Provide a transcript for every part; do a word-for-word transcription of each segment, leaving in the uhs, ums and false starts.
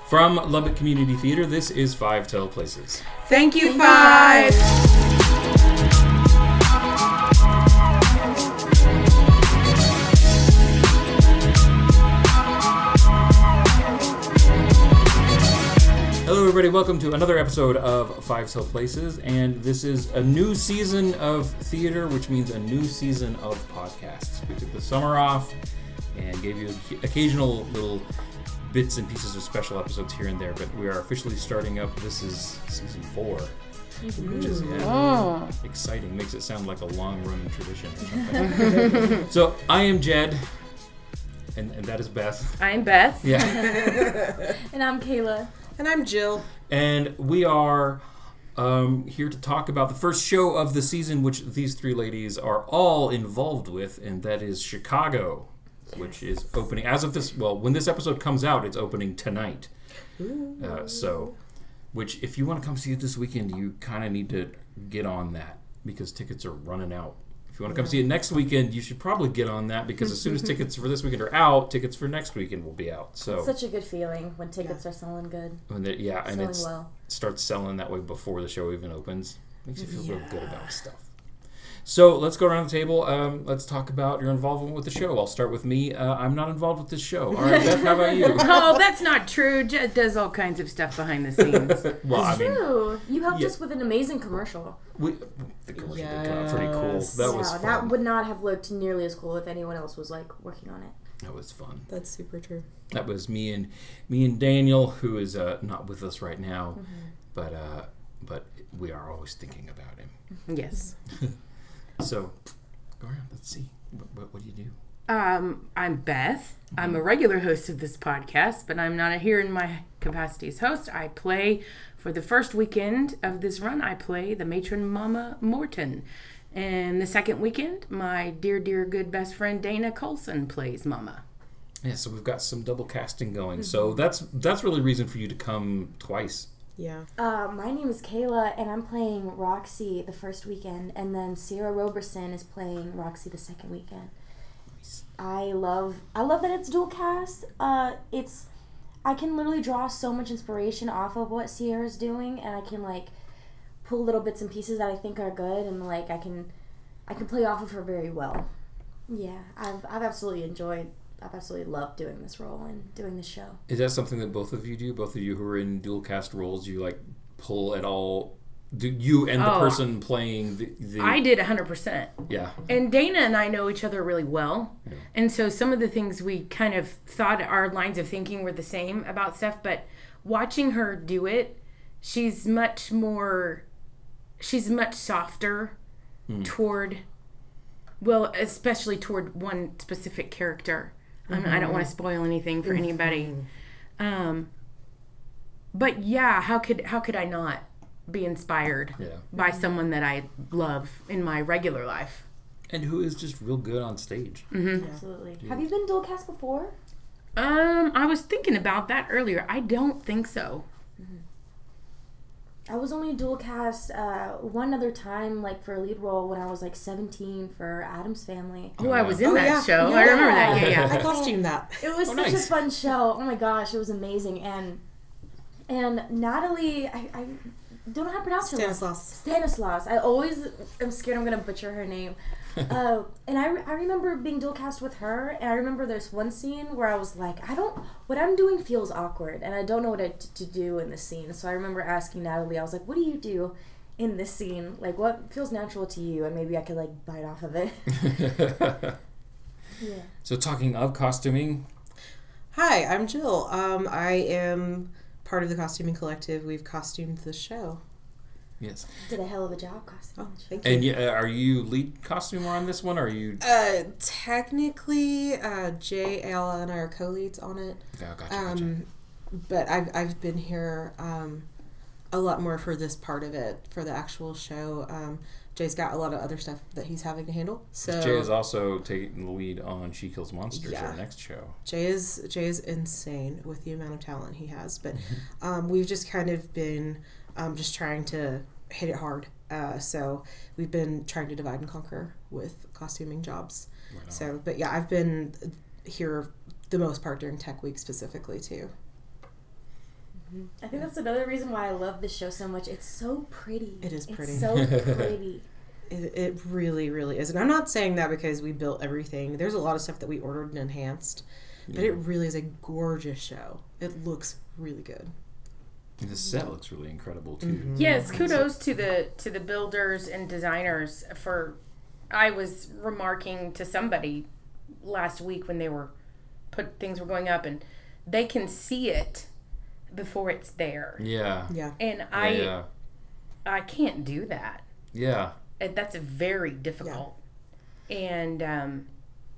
From Lubbock Community Theater, this is Five Tell Places. Thank you, Five! Hello everybody, welcome to another episode of Five Tell Places, and this is a new season of theater, which means a new season of podcasts. We took the summer off and gave you occasional little bits and pieces of special episodes here and there, but we are officially starting up. This is season four, which is yeah, oh. exciting. Makes it sound like a long-running tradition or something. So I am Jed, and, and that is Beth. I'm Beth. Yeah. And I'm Kayla. And I'm Jill. And we are um, here to talk about the first show of the season, which these three ladies are all involved with, and that is Chicago, which is opening as of this. Well, when this episode comes out, it's opening tonight. Uh, so, which if you want to come see it this weekend, you kind of need to get on that because tickets are running out. If you want to come see it next weekend, you should probably get on that because as soon as tickets for this weekend are out, tickets for next weekend will be out. So it's such a good feeling when tickets yeah. are selling good. When they, yeah, selling and it well. starts selling that way before the show even opens. Makes you feel yeah. real good about stuff. So let's go around the table. Um, let's talk about your involvement with the show. I'll start with me. Uh, I'm not involved with this show. All right, Beth, how about you? Oh, that's not true. Jed does all kinds of stuff behind the scenes. Well, it's I mean, true. You helped yeah. us with an amazing commercial. We, the commercial yes. did come out pretty cool. That yeah, was fun. That would not have looked nearly as cool if anyone else was like working on it. That was fun. That's super true. That was me and me and Daniel, who is uh, not with us right now, Mm-hmm. but uh, but we are always thinking about him. Yes. So, go around. Let's see. What, what, what do you do? Um, I'm Beth. Mm-hmm. I'm a regular host of this podcast, but I'm not here in my capacity as host. I play, for the first weekend of this run, I play the matron Mama Morton. And the second weekend, my dear, dear, good best friend Dana Colson plays Mama. Yeah, so we've got some double casting going. Mm-hmm. So that's that's really reason for you to come twice. Yeah. Uh, my name is Kayla, and I'm playing Roxy the first weekend, and then Sierra Roberson is playing Roxy the second weekend. Nice. I love I love that it's dual cast. Uh, it's I can literally draw so much inspiration off of what Sierra's doing, and I can like pull little bits and pieces that I think are good, and like I can I can play off of her very well. Yeah, I've I've absolutely enjoyed. I've absolutely loved doing this role and doing this show. Is that something that both of you do? Both of you who are in dual cast roles, you like pull at all? Do you and the oh, person playing the, the... I did one hundred percent. Yeah. And Dana and I know each other really well. Yeah. And so some of the things we kind of thought our lines of thinking were the same about stuff, but watching her do it, she's much more, she's much softer mm. toward, well, especially toward one specific character. Mm-hmm. I don't want to spoil anything for anybody. Um, but yeah, how could how could I not be inspired yeah. by someone that I love in my regular life? And who is just real good on stage. Mm-hmm. Yeah. Absolutely. Have you been dual cast before? Um, I was thinking about that earlier. I don't think so. Mm-hmm. I was only dual cast uh, one other time, like for a lead role when I was like seventeen for Addams Family. Oh, I was in oh, that yeah. show. Yeah. I remember that. Yeah, yeah. I costumed that. It was oh, such nice. a fun show. Oh my gosh, it was amazing. And and Natalie, I, I don't know how to pronounce her. Stanislaus. Stanislaus. I always am scared I'm gonna butcher her name. uh, and I, I remember being dual cast with her, and I remember there's one scene where I was like, I don't, what I'm doing feels awkward, and I don't know what I, t- to do in this scene. So I remember asking Natalie, I was like, what do you do in this scene? Like, what feels natural to you? And maybe I could like bite off of it. Yeah. So talking of costuming. Hi, I'm Jill. Um, I am part of the costuming collective. We've costumed the show. Yes. Did a hell of a job costuming. Oh, thank you. And yeah, are you lead costumer on this one, or are you... Uh, technically, uh, Jay, Ayala, and I are co-leads on it. Oh, gotcha, um, gotcha. But I've, I've been here um, a lot more for this part of it, for the actual show. Um, Jay's got a lot of other stuff that he's having to handle. So Jay is also taking the lead on She Kills Monsters, Yeah. our next show. Jay is Jay is insane with the amount of talent he has. But um, we've just kind of been um, just trying to hit it hard. Uh, so we've been trying to divide and conquer with costuming jobs. Right so, but yeah, I've been here the most part during Tech Week specifically too. I think that's another reason why I love this show so much. It's so pretty. It is pretty. It's so pretty. It, it really, really is. And I'm not saying that because we built everything. There's a lot of stuff that we ordered and enhanced. But Yeah. it really is a gorgeous show. It looks really good. And the set looks really incredible too. Mhm. Yes, kudos to the to the builders and designers for. I was remarking to somebody last week when they were put things were going up, and they can see it before it's there, Yeah. Yeah. and I yeah. I can't do that. Yeah. And that's very difficult, and um,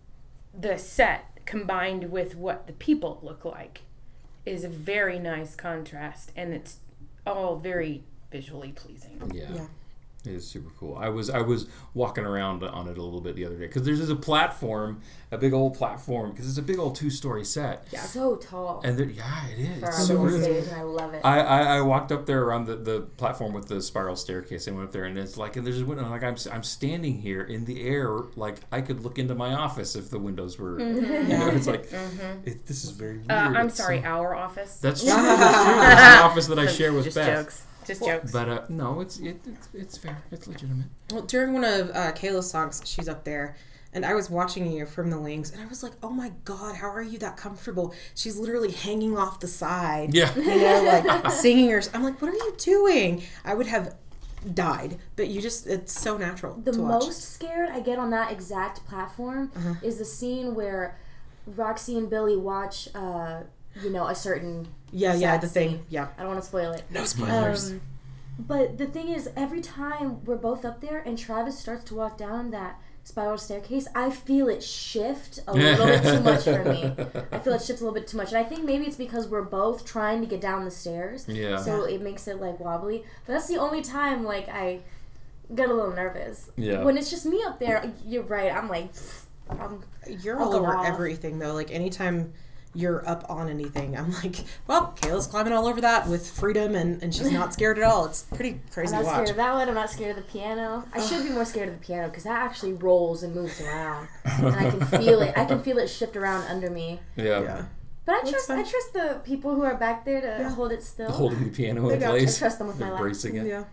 the set combined with what the people look like is a very nice contrast, and it's all very visually pleasing. Yeah. Yeah. It is super cool. I was I was walking around on it a little bit the other day because there's a platform, a big old platform, because it's a big old two story set. Yeah. So tall. And there, yeah, it is. For It's our so little good. stage, and I love it. I, I, I walked up there around the, the platform with the spiral staircase and went up there, and it's like, and there's a window, like I'm I'm standing here in the air, like I could look into my office if the windows were, you know, it's like, it, this is very weird. Uh, I'm It's sorry, so- our office. that's true. That's true. It's the office that I share with Just Beth. jokes. Just jokes. But uh, no, it's it, it's it's fair. It's legitimate. Well, during one of uh, Kayla's songs, she's up there, and I was watching you from the wings, and I was like, oh my God, how are you that comfortable? She's literally hanging off the side. Yeah. You know, like singing her. I'm like, what are you doing? I would have died, but you just, it's so natural The to watch. most scared I get on that exact platform is the scene where Roxy and Billy watch, uh, you know, a certain. Yeah, yeah, sad the thing. scene. Yeah. I don't want to spoil it. No spoilers. Um, but the thing is, every time we're both up there and Travis starts to walk down that spiral staircase, I feel it shift a little bit too much for me. I feel it shifts a little bit too much. And I think maybe it's because we're both trying to get down the stairs. Yeah. So it makes it like wobbly. But that's the only time like I get a little nervous. Yeah. When it's just me up there, you're right. I'm like, I'm, You're I'll all go over off. everything, though. Like, anytime you're up on anything, I'm like, well, Kayla's climbing all over that with freedom, and, and she's not scared at all. It's pretty I'm crazy not to watch. scared of that one. I'm not scared of the piano. I should be more scared of the piano because that actually rolls and moves around, and I can feel it. I can feel it shift around under me. Yeah. Yeah. But I That's trust. fun. I trust the people who are back there to Yeah. hold it still. Holding the piano in got- I place. I trust them with my life. Embracing it. Yeah.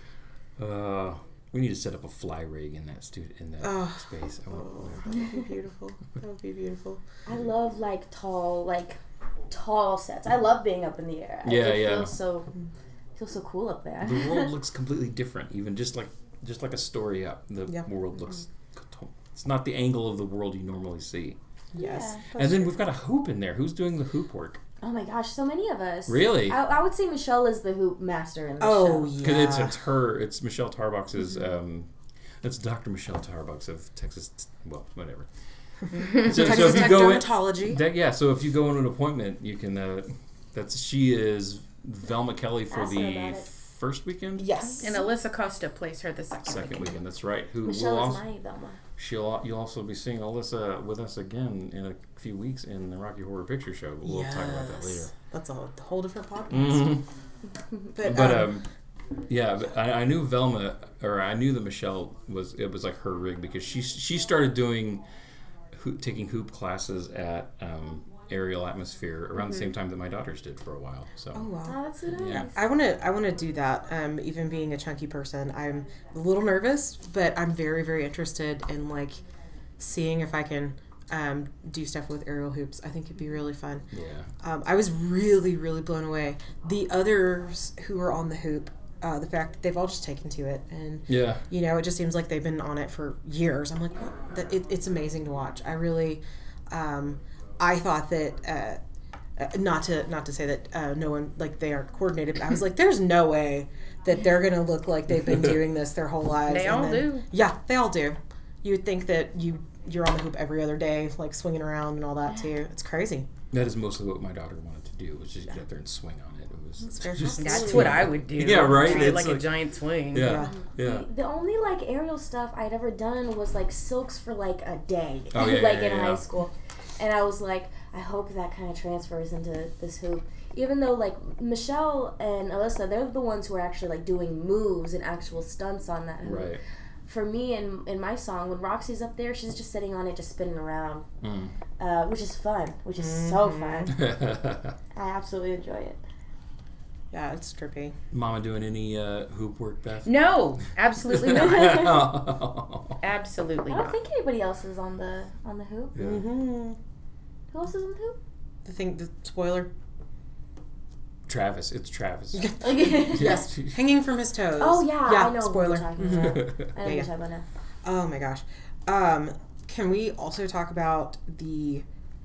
Uh, we need to set up a fly rig in that stu- in that Oh. space. I want- Oh, that would be beautiful. That would be beautiful. I love like tall, like tall sets. I love being up in the air. I Yeah, just yeah. Feel so, feel so cool up there. The world looks completely different, even just like just like a story up. The Yeah. world looks. It's not the angle of the world you normally see. Yes. Yeah. And then we've got a hoop in there. Who's doing the hoop work? Oh my gosh, so many of us. Really? I, I would say Michelle is the hoop master in the Oh, show. Because yeah. it's it's her. It's Michelle Tarbox's. Um, it's Doctor Michelle Tarbox of Texas. Well, whatever. so, Texas so if you Tech go in, Dermatology. that, yeah. So if you go on an appointment, you can. Uh, that's she is Velma Kelly for Ask her the about it. first weekend. Yes. And Alyssa Costa plays her the second, Second weekend. weekend. That's right. Who will Michelle is also my Velma. she'll you'll also be seeing Alyssa with us again in a few weeks in the Rocky Horror Picture Show. But we'll yes. talk about that later. That's a whole different podcast. Mhm. But, But um, um, yeah, but I, I knew Velma, or I knew that Michelle was. It was like her rig because she she started doing, hoop, taking hoop classes at um, Aerial Atmosphere around the same time that my daughters did for a while. So oh wow. Oh, that's so nice. Yeah. I want to I want to do that. Um, even being a chunky person, I'm a little nervous, but I'm very very interested in like seeing if I can um, do stuff with aerial hoops. I think it'd be really fun. yeah, Um, I was really really blown away. The others who are on the hoop, uh, the fact that they've all just taken to it, and yeah, you know, it just seems like they've been on it for years. I'm like, what? That it, it's amazing to watch. I really, um, I thought that. Uh, uh, not to not to say that uh, no one like they aren't coordinated, but I was like, there's no way that they're gonna look like they've been doing this their whole lives. They And all then- do. Yeah, they all do. You would think that you you're on the hoop every other day, like swinging around and all that too. It's crazy. that is mostly what my daughter wanted to do was just get up there and swing on it. It was That's very just That's what I would do. Yeah, right? Treat it It's like, like- a giant swing. yeah, yeah. The, the only like aerial stuff I'd ever done was like silks for like a day, Oh, yeah, like yeah, in yeah, high yeah. school, and I was like, I hope that kind of transfers into this hoop. Even though like Michelle and Alyssa, they're the ones who are actually like doing moves and actual stunts on that hoop. Right. For me in in my song, when Roxy's up there, she's just sitting on it, just spinning around, Mm. uh, which is fun, which is so fun. Mm-hmm. I absolutely enjoy it. Yeah, it's trippy. Mama doing any uh, hoop work, Beth? No, absolutely not. Absolutely I don't not. think anybody else is on the on the hoop. Yeah. Mm-hmm. Who else is on the hoop? The thing, the spoiler. Travis. It's Travis. Yes, hanging from his toes. Oh yeah, yeah. I know. Spoiler. What you're talking about. I know Yeah, what yeah. you're talking about now. Oh my gosh. Um, can we also talk about the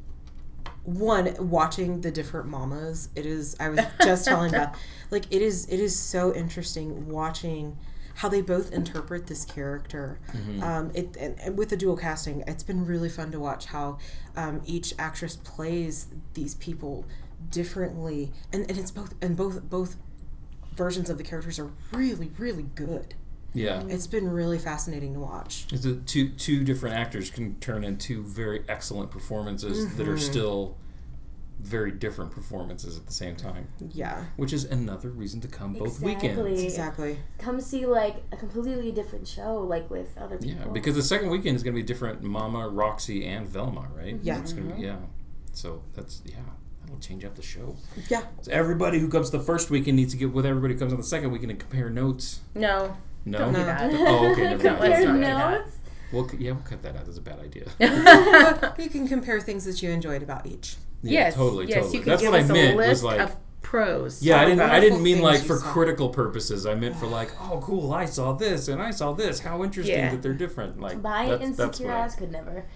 one watching the different mamas? It is. I was just telling Beth, like it is. It is so interesting watching how they both interpret this character. Mm-hmm. Um, it and, and with the dual casting, it's been really fun to watch how um, each actress plays these people differently, and, and it's both and both both versions of the characters are really really good. Yeah. It's been really fascinating to watch. It's a, two two different actors can turn into very excellent performances Mm-hmm. that are still very different performances at the same time, Yeah, which is another reason to come both Exactly. weekends. exactly. Come see like a completely different show, like with other people. Yeah, because the second weekend is going to be different. Mama, Roxy, and Velma, right? Yeah. It's gonna be, yeah. So that's yeah. That'll change up the show. Yeah. So everybody who comes the first weekend needs to get with everybody who comes on the second weekend and compare notes. No. No. Don't do No. that. Oh, okay. Never Don't- mind. let's Compare not do that. notes. We'll, yeah, we'll cut that out. That's a bad idea. You can compare things that you enjoyed about each. Yeah, Yes. totally, yes, totally. you can That's give what I us meant. a Was list like, of pros. yeah, I didn't. I didn't mean Wonderful like things for you saw. critical purposes. I meant for like, oh, cool. I saw this and I saw this. How interesting Yeah. that they're different. Like My that's, that's insecure what I- ass could never.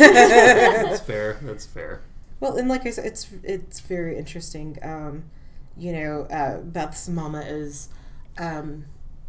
That's fair. That's fair. Well, and like I said, it's it's very interesting. Um, you know, uh, Beth's mama is um,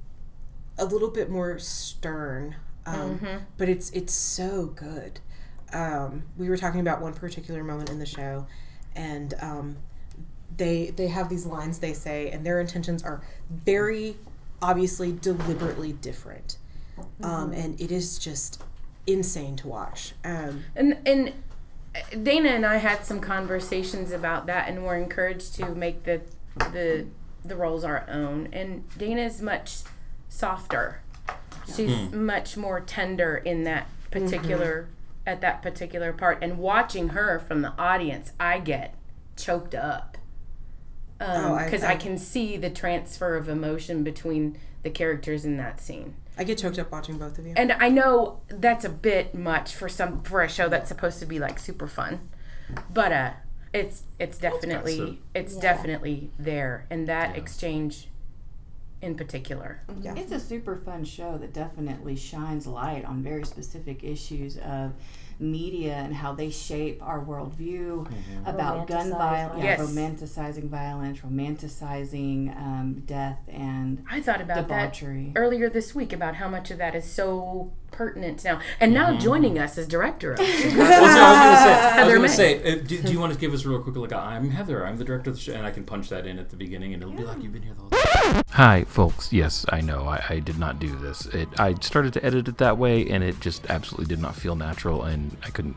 a little bit more stern, um, Mm-hmm. but it's it's so good. Um, we were talking about one particular moment in the show, and um, they they have these lines they say, and their intentions are very obviously deliberately different, um, and it is just insane to watch. Um, And and Dana and I had some conversations about that, and we're encouraged to make the the the roles our own. And Dana's much softer. She's much more tender in that particular at that particular part. And watching her from the audience, I get choked up Oh, I- because I, I- can see the transfer of emotion between the characters in that scene. I get choked up watching both of you. And I know that's a bit much for some for a show that's supposed to be like super fun, but uh, it's it's definitely some- it's Yeah. definitely there, and that Yeah. exchange, in particular. Yeah. It's a super fun show that definitely shines light on very specific issues of media and how they shape our worldview about gun Romanticize violence, Yes. romanticizing violence, romanticizing um, death and I thought about debauchery. that earlier this week about how much of that is so pertinent now, and now joining us as director of Chicago. Well, so I was gonna say, I was Heather gonna May. say, uh, do, do you want to give us a real quick like I'm Heather, I'm the director of the show, and I can punch that in at the beginning, and it'll be like you've been here the whole time. Hi, folks. Yes, I know I, I did not do this. It, I started to edit it that way, and it just absolutely did not feel natural, and I couldn't.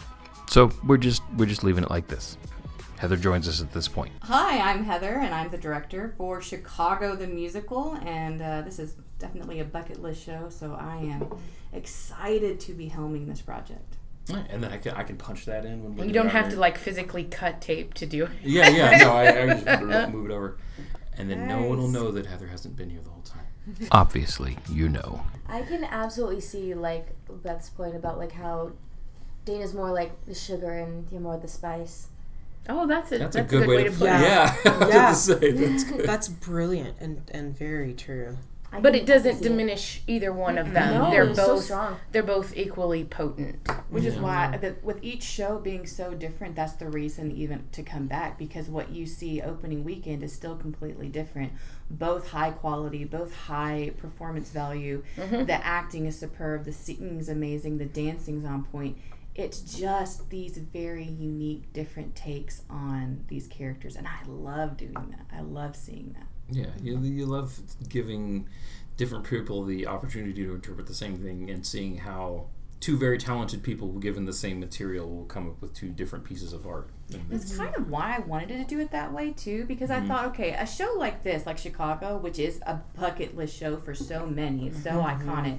So we're just we're just leaving it like this. Heather joins us at this point. Hi, I'm Heather, and I'm the director for Chicago the Musical, and uh, this is definitely a bucket list show, so I am excited to be helming this project. Right, and then I can I can punch that in when we're You don't down have there. to like physically cut tape to do it. Yeah, yeah, no, I, I just move it, move it over, and then no one will know that Heather hasn't been here the whole time. Obviously, you know. I can absolutely see like Beth's point about like how Dana's more like the sugar and you're more the spice. Oh, that's a That's, that's, a good, way, to put put it. it. Yeah, I was Yeah. about to say that's good. That's brilliant and, and very true. I But can it doesn't see diminish either one of them. No, they're it's so both strong. they're both equally potent. Which is Yeah. why, the, with each show being so different, that's the reason even to come back, because what you see opening weekend is still completely different. Both high quality, both high performance value. Mm-hmm. The acting is superb, the singing's amazing, the dancing's on point. It's just these very unique, different takes on these characters, and I love doing that. I love seeing that. Yeah, you, you love giving different people the opportunity to interpret the same thing and seeing how two very talented people given the same material will come up with two different pieces of art. And That's kind of why I wanted to do it that way too, because I thought, okay, a show like this, like Chicago, which is a bucket list show for so many, it's so iconic,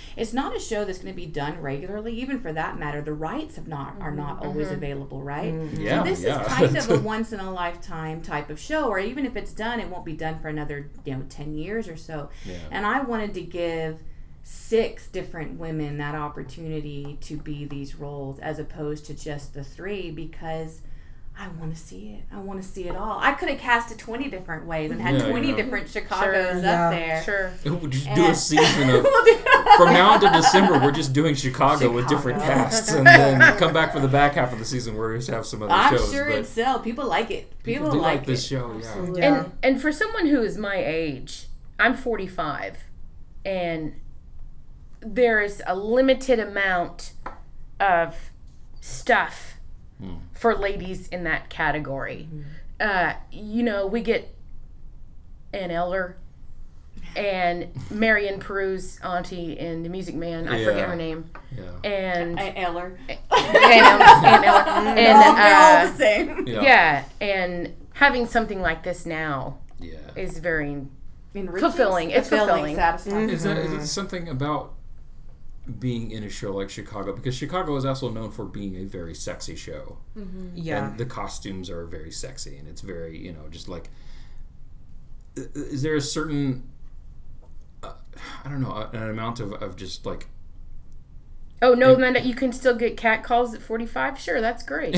it's not a show that's going to be done regularly. Even for that matter, the rights have not are not always Mm-hmm. available, right? Mm-hmm. Yeah, so this yeah. is kind of a once in a lifetime type of show, or even if it's done, it won't be done for another, you know, ten years or so. Yeah. And I wanted to give six different women that opportunity to be these roles as opposed to just the three, because I want to see it. I want to see it all. I could have cast it twenty different ways and had Yeah, twenty yeah. different Chicagos Sure. up Yeah. there. Sure. We'll just do And- a season of from now until December. We're just doing Chicago, with different Chicago. casts, and then come back for the back half of the season where we just have some other I'm shows. sure but it'd sell. People like it. People, people do like, like this it. show. Absolutely. Yeah. And and for someone who is my age, I'm forty-five, and there is a limited amount of stuff Hmm. for ladies in that category. Uh, you know, we get Ann Eller and Marion Peru's auntie in The Music Man. I Yeah. forget her name. Yeah, And I- Eller. Ann Eller, Ann Eller. and They're all, they're all uh, the same. yeah, yeah, and having something like this now yeah. is very Enriching, Fulfilling. It's fulfilling. satisfying. Is that is it something about being in a show like Chicago? Because Chicago is also known for being a very sexy show. Yeah. And the costumes are very sexy, and it's very, you know, just like, i- is there a certain, uh, I don't know, an amount of, of just like, Oh no, And- then you can still get cat calls at forty-five. Sure, that's great.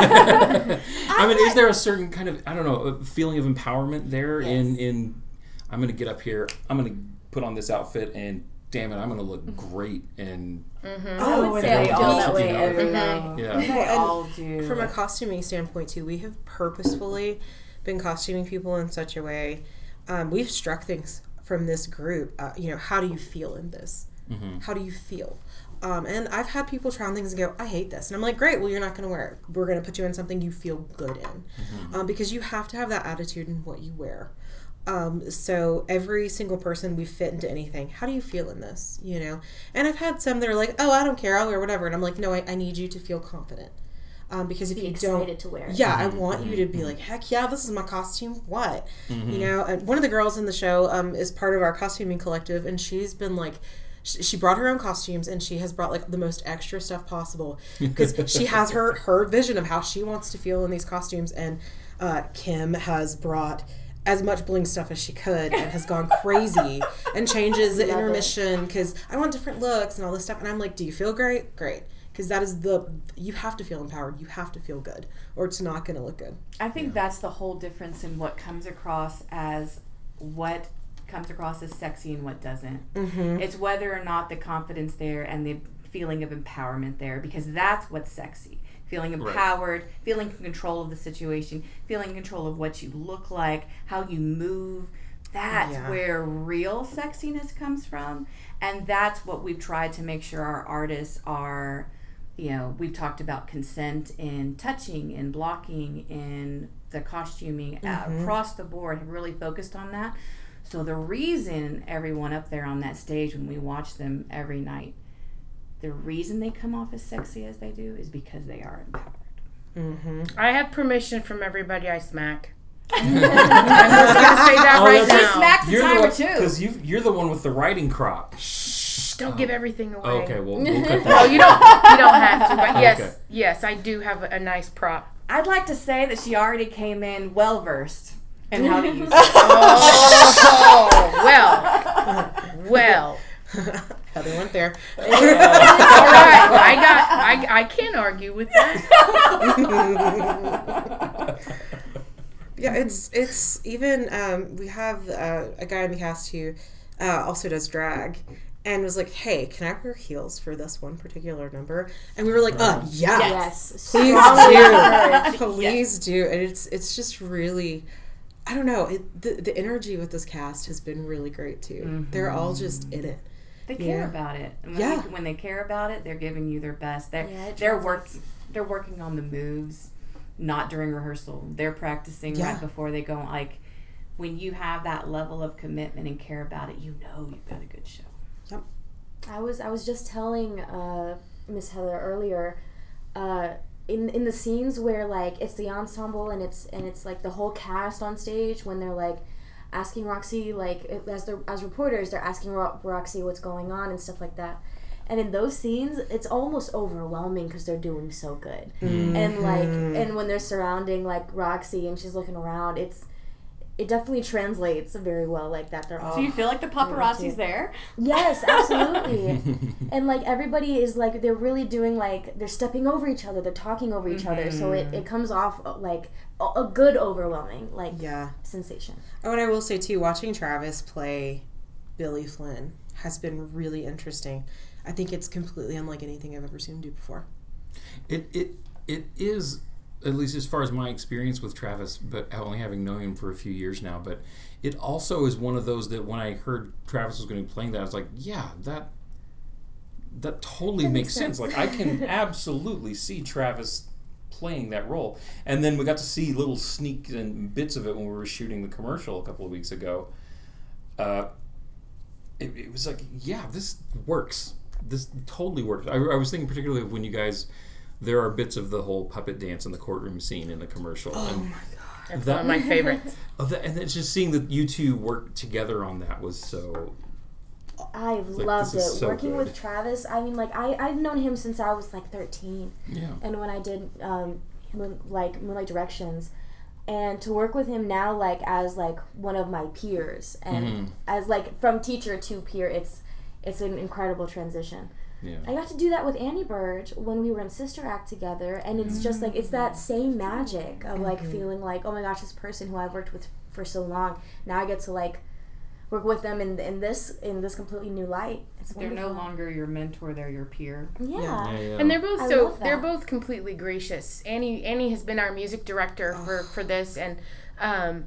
I mean, is there a certain kind of, I don't know, feeling of empowerment there in, Yes. in, I'm going to get up here, I'm going to put on this outfit, and damn it, I'm going to look great, and I would say I They feel all that do, way you know. every Mhm. night. yeah. They and all do. From a costuming standpoint too, we have purposefully been costuming people in such a way. Um, we've struck things from this group. Uh, you know, how do you feel in this? Mhm. How do you feel? Um, and I've had people try on things and go, I hate this. And I'm like, great, well, you're not going to wear it. We're going to put you in something you feel good in. Um, because you have to have that attitude in what you wear. Um, so every single person we fit into anything, how do you feel in this? You know? And I've had some that are like, oh, I don't care, I'll wear whatever. And I'm like, no, I, I need you to feel confident. Um, because if Be you excited don't, to wear it. yeah, I want you to be like, heck yeah, this is my costume. What? You know, and one of the girls in the show um, is part of our costuming collective, and she's been like, sh- she brought her own costumes, and she has brought like the most extra stuff possible because she has her her vision of how she wants to feel in these costumes. And uh, Kim has brought as much bling stuff as she could and has gone crazy and changes the Love it. intermission because I want different looks and all this stuff. And I'm like, do you feel great? Great. Because that is the, you have to feel empowered. You have to feel good or it's not going to look good. I think that's the whole difference in what comes across as what comes across as sexy and what doesn't. Mm-hmm. It's whether or not the confidence there and the feeling of empowerment there, because that's what's sexy. Feeling empowered, feeling in control of the situation, feeling in control of what you look like, how you move. That's Yeah. where real sexiness comes from. And that's what we've tried to make sure our artists are, you know, we've talked about consent in touching, in blocking, in the costuming, uh, across the board, have really focused on that. So the reason everyone up there on that stage, when we watch them every night, the reason they come off as sexy as they do is because they are empowered. Mm-hmm. I have permission from everybody I smack. I'm just gonna say that Oh, right that's- now. Smack's the You're the time one, or two. because you you're the one with the writing crop. Shh, don't give everything away. Oh, okay, well, we'll cut No, that. you don't. You don't have to. But yes, Okay. yes, I do have a, a nice prop. I'd like to say that she already came in well versed in how to use it. Oh, well, well. Heather went there. All right, I got. I, I can't argue with that. Yeah, it's it's even um, we have uh, a guy in the cast who uh, also does drag and was like, hey, can I wear heels for this one particular number? And we were like, uh, yeah, Yes. please Strongly do, encouraged. please do. And it's it's just really, I don't know, it, the the energy with this cast has been really great too. They're all just in it. They care Yeah. about it. And when, Yeah. they, when they care about it, they're giving you their best. They're Yeah, it they're translates. working they're working on the moves, not during rehearsal. They're practicing Yeah. right before they go. Like when you have that level of commitment and care about it, you know you've got a good show. I was I was just telling uh, Miss Heather earlier, uh, in in the scenes where like it's the ensemble and it's and it's like the whole cast on stage when they're like, asking Roxy, like, as the as reporters, they're asking Ro- Roxy what's going on and stuff like that. And in those scenes, it's almost overwhelming because they're doing so good. Mm-hmm. And like, and when they're surrounding like Roxy and she's looking around, it's it definitely translates very well like that. They're all so you feel like the paparazzi's there? Yes, absolutely. And like everybody is like they're really doing like they're stepping over each other, they're talking over each mm-hmm. other, so it, it comes off like a, a good overwhelming like yeah. sensation. Oh, and I will say too, watching Travis play Billy Flynn has been really interesting. I think it's completely unlike anything I've ever seen him do before. It it it is, at least as far as my experience with Travis, but only having known him for a few years now, but it also is one of those that when I heard Travis was going to be playing that, I was like, yeah, that that totally that makes sense. sense. Like, I can absolutely see Travis playing that role. And then we got to see little sneaks and bits of it when we were shooting the commercial a couple of weeks ago. Uh, it, it was like, yeah, this works. This totally works. I, I was thinking particularly of when you guys... There are bits of the whole puppet dance in the courtroom scene in the commercial. Oh and my god, that's that, one of my favorites. Oh, that, and it's just seeing that you two work together on that was so. I like, loved it. So Working good. with Travis, I mean, like I I've known him since I was like thirteen. Yeah. And when I did um, moon, like Moonlight Directions, and to work with him now, like as like one of my peers, and mm-hmm. as like from teacher to peer, it's it's an incredible transition. Yeah. I got to do that with Annie Bird when we were in Sister Act together, and it's just like it's that same magic of like mm-hmm. feeling like, oh my gosh, this person who I've worked with for so long, now I get to like work with them in in this in this completely new light. It's they're wonderful. no longer your mentor; they're your peer. Yeah, Yeah. Yeah, yeah. And they're both I so love that. they're both completely gracious. Annie Annie has been our music director Oh. for, for this, and um,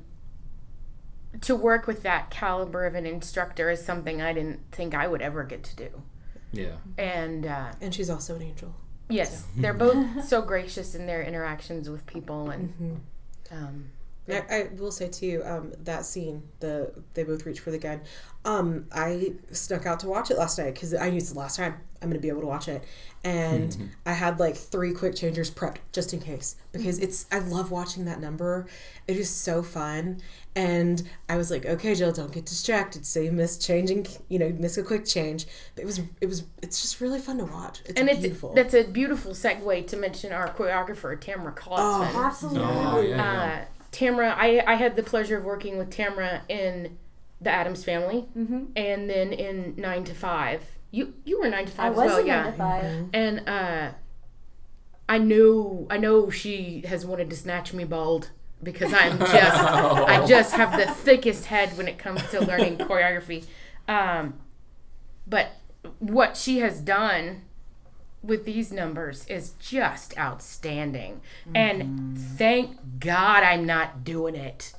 to work with that caliber of an instructor is something I didn't think I would ever get to do. Yeah. And uh, And she's also an angel. yes, they're both so gracious in their interactions with people, and Mm-hmm. um, I, I will say too, um, that scene, the they both reach for the gun. Um, I snuck out to watch it last night because I knew it's the last time I'm going to be able to watch it, and Mm-hmm. I had like three quick changers prepped just in case because it's I love watching that number. It is so fun, and I was like, okay, Jill, don't get distracted. So you miss changing, you know, miss a quick change. But it was it was it's just really fun to watch. It's and beautiful. it's that's a beautiful segue to mention our choreographer Tamara Klotzman. Oh, absolutely. Oh, yeah. Uh, Tamara, I, I had the pleasure of working with Tamara in The Addams Family, Mm-hmm. and then in Nine to Five. You you were Nine to I Five as was well, in yeah. Nine to Five. Mm-hmm. And uh, I know I know she has wanted to snatch me bald because I'm just I just have the thickest head when it comes to learning choreography. Um, but what she has done with these numbers is just outstanding. Mm-hmm. And thank God I'm not doing it.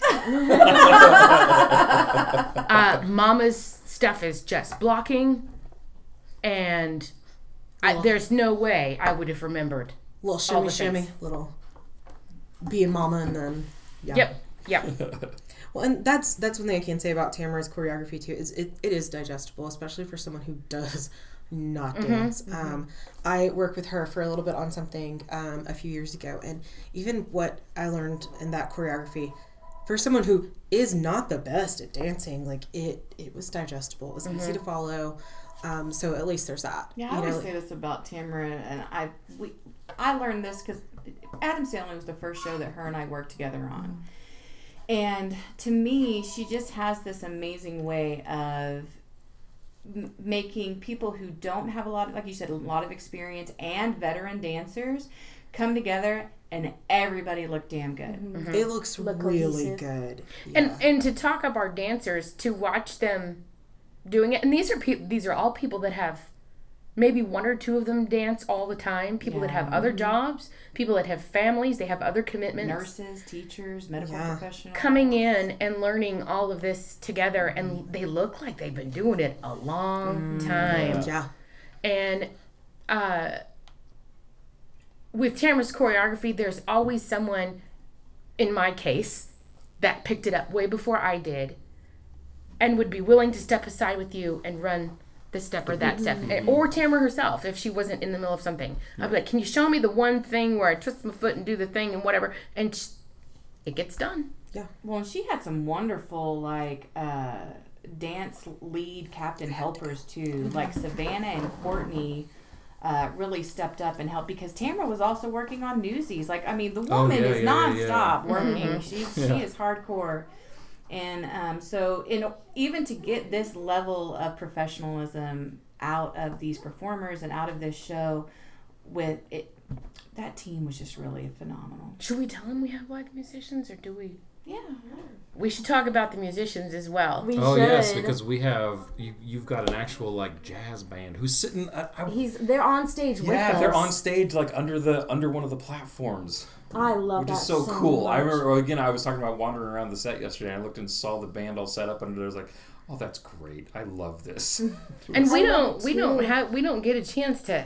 uh, Mama's stuff is just blocking, and I, there's no way I would have remembered. little all shimmy the shimmy, things. little being mama, and then yeah. Yep, yep. Well, and that's that's one thing I can say about Tamara's choreography too. Is it, it is digestible, especially for someone who does not dance. Mm-hmm. Um, I worked with her for a little bit on something um, a few years ago, and even what I learned in that choreography, for someone who is not the best at dancing, like it it was digestible. It was mm-hmm. easy to follow. Um, so at least there's that. Yeah, you I always know? say this about Tamara, and I we I learned this because Addams Family was the first show that her and I worked together on. Mm-hmm. And to me, she just has this amazing way of m- making people who don't have a lot of, like you said, a lot of experience and veteran dancers come together and everybody look damn good. Mm-hmm. It looks Look really cohesive. good. Yeah. And and to talk up our dancers, to watch them doing it, and these are people. These are all people that have maybe one or two of them dance all the time. People that have Yeah. other jobs, people that have families, they have other commitments. Nurses, teachers, medical Yeah. professionals. Coming in and learning all of this together, and they look like they've been doing it a long time. yeah. And uh, with Tamara's choreography, there's always someone, in my case, that picked it up way before I did and would be willing to step aside with you and run this step or that step. Or Tamara herself, if she wasn't in the middle of something. I'd be like, can you show me the one thing where I twist my foot and do the thing and whatever? And sh- it gets done. Yeah. Well, and she had some wonderful like uh, dance lead captain helpers too, like Savannah and Courtney. Uh, really stepped up and helped because Tamara was also working on Newsies. Like, I mean, the Oh, woman yeah, is yeah, nonstop yeah, yeah. working. Mhm. She Yeah. she is hardcore, and um, so in even to get this level of professionalism out of these performers and out of this show, with it, that team was just really phenomenal. Should we tell them we have live musicians, or do we? Yeah. We should talk about the musicians as well. We Oh should. yes, because we have you. You've got an actual like jazz band who's sitting. I, I, He's they're on stage with us. yeah, they're on stage like under the under one of the platforms, I love which that is so, so cool. I much. remember again. I was talking about wandering around the set yesterday. And I looked and saw the band all set up, and I was like, "Oh, that's great! I love this." And we I love don't it we don't too. have we don't get a chance to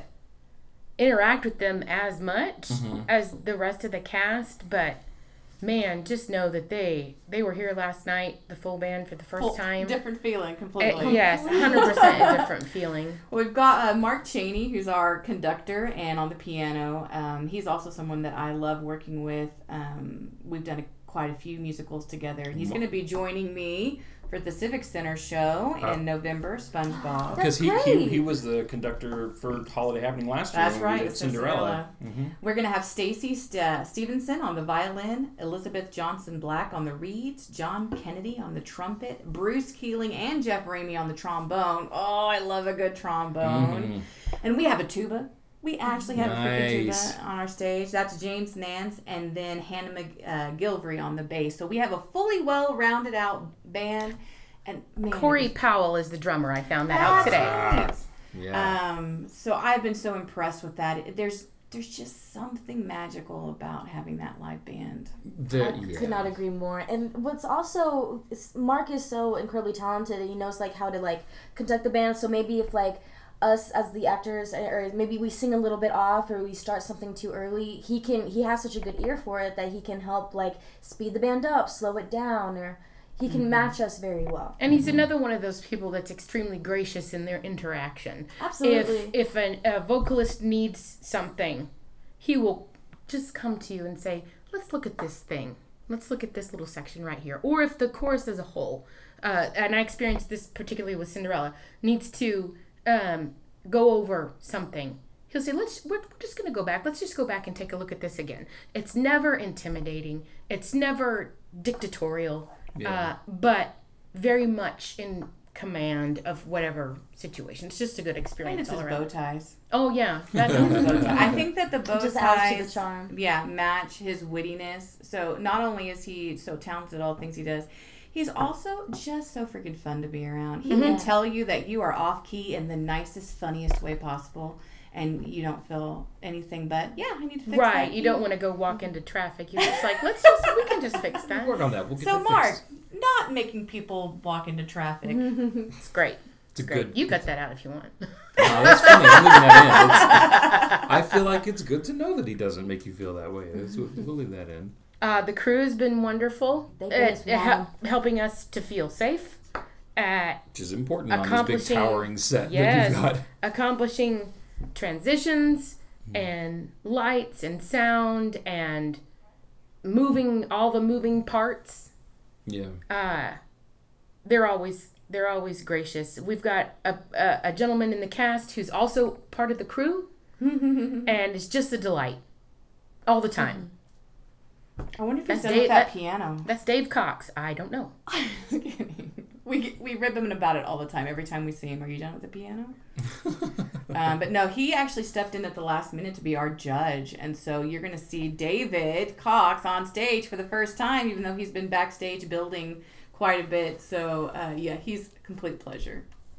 interact with them as much Mhm. as the rest of the cast, but man, just know that they they were here last night, the full band for the first Full- time. Different feeling Uh, completely. yes, one hundred percent a different feeling. We've got uh, Mark Cheney, who's our conductor and on the piano. Um, he's also someone that I love working with. Um, we've done a, quite a few musicals together. He's going to be joining me for the Civic Center show in Uh, November, SpongeBob. Because he, he great. he was the conductor for Holiday Happening last year. That's when right, We did Cinderella. Cinderella. hmm We're going to have Stacy St- uh, Stevenson on the violin, Elizabeth Johnson Black on the reeds, John Kennedy on the trumpet, Bruce Keeling and Jeff Ramey on the trombone. Oh, I love a good trombone. And we have a tuba. We actually have a freaking Nice. tuba on our stage. That's James Nance and then Hannah Mc, uh, Gilvery on the bass. So we have a fully well-rounded out band. And man, Corey Powell is the drummer. I found that out That's today. right. Yeah. Um, so I've been so impressed with that. There's there's just something magical about having that live band. The- I yeah. could not agree more. And what's also is- Mark is so incredibly talented. And he knows like how to like conduct the band. So maybe if like us as the actors, or maybe we sing a little bit off, or we start something too early, he can he has such a good ear for it that he can help like speed the band up, slow it down, or he can match us very well. And he's another one of those people that's extremely gracious in their interaction. Absolutely. If if an, a vocalist needs something, he will just come to you and say, "Let's look at this thing. Let's look at this little section right here." Or if the chorus as a whole, uh, and I experienced this particularly with Cinderella, needs to um, go over something, he'll say, "Let's. We're, we're just going to go back. Let's just go back and take a look at this again." It's never intimidating. It's never dictatorial. Yeah. Uh, but very much in command of whatever situation. It's just a good And experience it's all his around. bow ties. Oh yeah, that I think that the bow Just adds to the ties, charm. yeah, match his wittiness. So not only is he so talented at all the things he does, he's also just so freaking fun to be around. He can Yeah. tell you that you are off key in the nicest, funniest way possible, and you don't feel anything but, yeah, I need to fix right. that. You don't want to go walk into traffic. You're just like, let's just we can just fix that. Work on that. We'll get So that Mark, fixed. not making people walk into traffic. It's great. It's a Great. good. You cut that out if you want. No, that's funny. I'm leaving that in. It's, I feel like it's good to know that he doesn't make you feel that way. That's, we'll leave that in. Uh, the crew has been wonderful They've at been as hel- well. helping us to feel safe, at Which is important on this big Accomplishing- towering set yes. that you've got. accomplishing transitions Hmm. and lights and sound and moving all the moving parts. Yeah. Uh, they're always they're always gracious. We've got a, a, a gentleman in the cast who's also part of the crew, and it's just a delight all the time. I wonder if That's he's done Dave- with that that- piano. That's Dave Cox. I don't know. we we rib him about it all the time. Every time we see him, are you done with the piano? um, but no, he actually stepped in at the last minute to be our judge, and so you're going to see David Cox on stage for the first time, even though he's been backstage building quite a bit. So uh, yeah, he's a complete pleasure.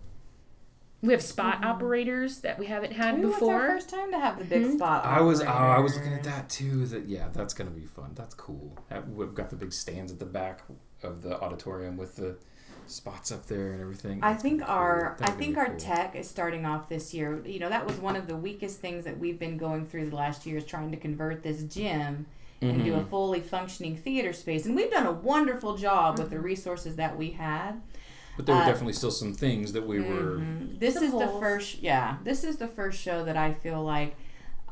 We have spot operators that we haven't had Ooh, it's our before. first time to have the big Mhm. spot. I was oh, I was operator. looking at that too. That yeah, that's gonna be fun. That's cool. Uh, We've got the big stands at the back of the auditorium with the spots up there and everything. I That's think gonna be cool. our I That'll be think our cool. tech is starting off this year. You know, that was one of the weakest things that we've been going through the last year is trying to convert this gym into a Mhm. fully functioning theater space. And we've done a wonderful job with the resources that we had. But there were uh, definitely still some things that we were. Mhm. This Some is the holes. first yeah, this is the first show that I feel like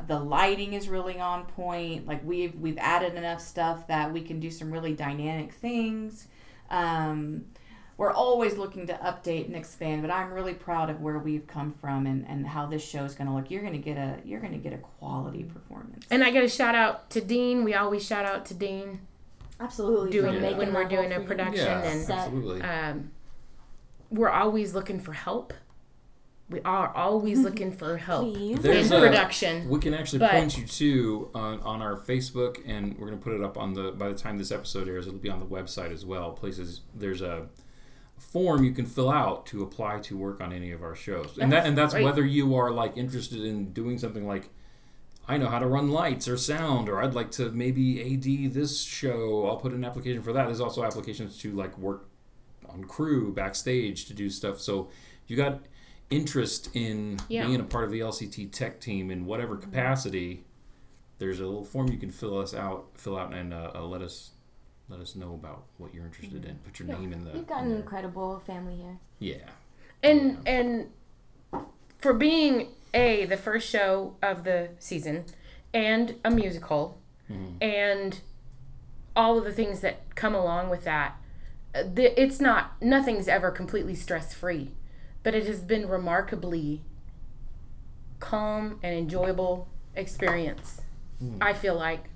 The lighting is really on point. Like we've we've added enough stuff that we can do some really dynamic things. Um, we're always looking to update and expand, but I'm really proud of where we've come from and, and how this show is going to look. You're going to get a you're going to get a quality performance. And I got a shout out to Dean. We always shout out to Dean. Absolutely. Doing from Yeah. making when we're that doing whole a thing. production Yeah, and absolutely. um, we're always looking for help. We are always looking for help Please. There's in a- production. We can actually But- point you to on, on our Facebook, and we're going to put it up on the. By the time this episode airs, it'll be on the website as well. Places there's a form you can fill out to apply to work on any of our shows, and that and that's Right. whether you are like interested in doing something like, I know how to run lights or sound, or I'd like to maybe A D this show. I'll put an application for that. There's also applications to like work on crew backstage to do stuff. So you got interest in Yeah. being a part of the L C T tech team in whatever capacity, there's a little form you can fill us out, fill out, and uh, uh, let us let us know about what you're interested in. Put your name in the. We've got in an there. incredible family here. Yeah. And and for being a the first show of the season and a musical Mhm. and all of the things that come along with that, uh, the, it's not nothing's ever completely stress free, but it has been remarkably calm and enjoyable experience. Mm. I feel like.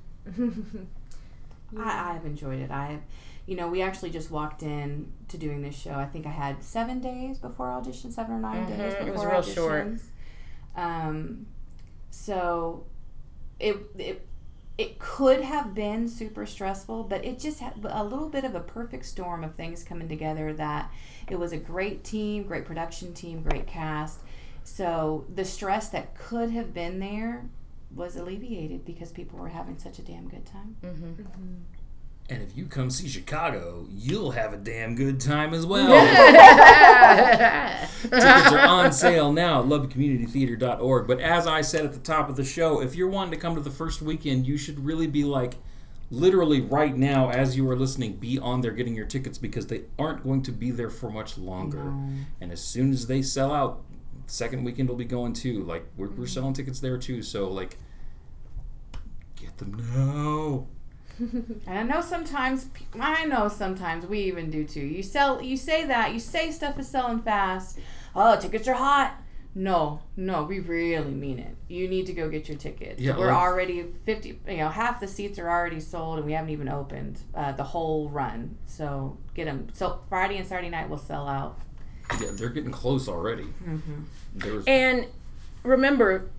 I, I've enjoyed it. I have, you know, we actually just walked in to doing this show. I think I had seven days before audition, seven or 9 Mhm, days it before was real short. auditions. Um, so it it it could have been super stressful, but it just had a little bit of a perfect storm of things coming together. That it was a great team, great production team, great cast. So the stress that could have been there was alleviated because people were having such a damn good time. Mm-hmm. And if you come see Chicago, you'll have a damn good time as well. Tickets are on sale now at lubbock community theater dot org. But as I said at the top of the show, if you're wanting to come to the first weekend, you should really be like, literally right now as you are listening, be on there getting your tickets, because they aren't going to be there for much longer. No. And as soon as they sell out, second weekend will be going too. Like, we're, we're selling tickets there too. So, like, get them now. And I know sometimes, I know sometimes we even do too. You sell, you say that, you say stuff is selling fast. Oh, tickets are hot. No, no, we really mean it. You need to go get your tickets. Yeah, We're like- already fifty, you know, half the seats are already sold, and we haven't even opened uh, the whole run. So get them. So Friday and Saturday night will sell out. Yeah, they're getting close already. Mm-hmm. There's, And remember,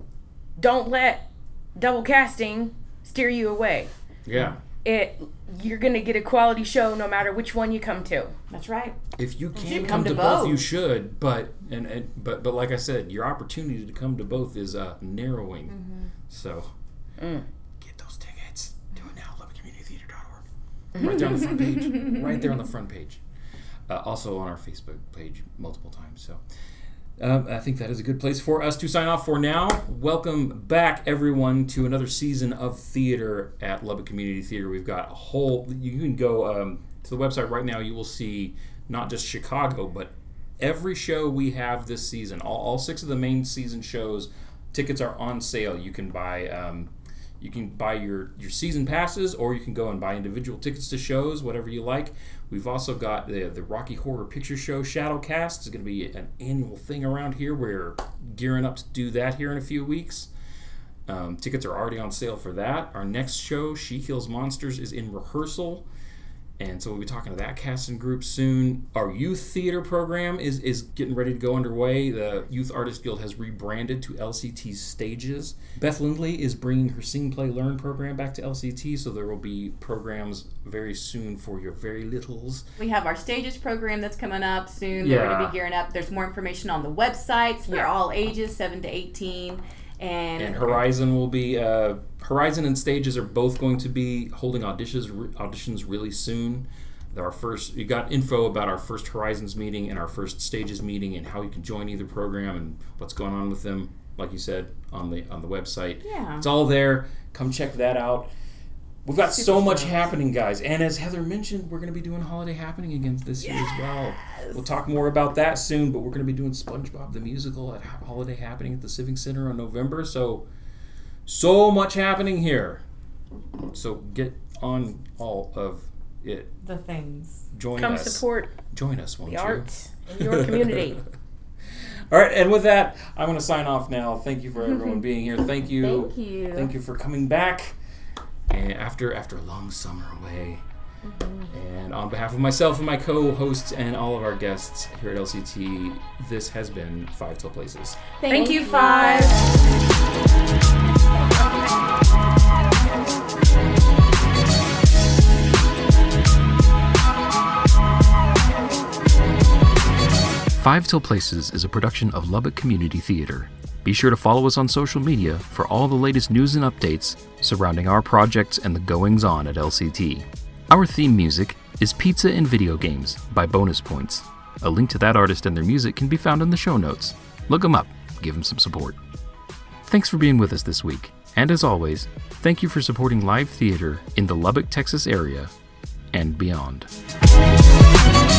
don't let double casting steer you away. yeah. It you're gonna get a quality show no matter which one you come to. That's right. If you can should come, come to to both, both. you should. But and, and but but like I said, your opportunity to come to both is uh, narrowing. So Mm. get those tickets. Do it now. lubbock community theater dot org. Right there on the front page. Right there on the front page. Uh, also on our Facebook page multiple times. So um, I think that is a good place for us to sign off for now. Welcome back, everyone, to another season of theater at Lubbock Community Theater. We've got a whole. You can go um, to the website right now. You will see not just Chicago, but every show we have this season. All, all six of the main season shows. Tickets are on sale. You can buy. Um, You can buy your, your season passes, or you can go and buy individual tickets to shows, whatever you like. We've also got the, the Rocky Horror Picture Show Shadowcast. It's going to be an annual thing around here. We're gearing up to do that here in a few weeks. Um, tickets are already on sale for that. Our next show, She Kills Monsters, is in rehearsal. And so we'll be talking to that casting group soon. Our youth theater program is, is getting ready to go underway. The Youth Artists Guild has rebranded to L C T Stages. Beth Lindley is bringing her Sing, Play, Learn program back to L C T, so there will be programs very soon for your very littles. We have our stages program that's coming up soon. Yeah. We're going to be gearing up. There's more information on the websites for Yeah. all ages, seven to eighteen. And, And Horizon will be, uh, Horizon and Stages are both going to be holding auditions auditions really soon. Our first, you got info about our first Horizons meeting and our first Stages meeting and how you can join either program and what's going on with them. Like you said on the on the website, Yeah. it's all there. Come check that out. We've got Super so much stoked. happening, guys. And as Heather mentioned, we're going to be doing Holiday Happening again this year as well. We'll talk more about that soon, but we're going to be doing SpongeBob the Musical at Holiday Happening at the Civic Center in November. So So much happening here. So get on all of it. The things. Join Come us. support Join us, won't the you? art in your community. All right, and with that, I'm going to sign off now. Thank you for everyone being here. Thank you. Thank you. Thank you for coming back and after after a long summer away. Mm-hmm. And on behalf of myself and my co-hosts and all of our guests here at L C T, this has been Five Till Places. Thank, Thank you, Five. Five Till Places is a production of Lubbock Community Theater. Be sure to follow us on social media for all the latest news and updates surrounding our projects and the goings-on at L C T. Our theme music is Pizza and Video Games by Bonus Points. A link to that artist and their music can be found in the show notes. Look them up, give them some support. Thanks for being with us this week, and as always, thank you for supporting live theater in the Lubbock, Texas area and beyond.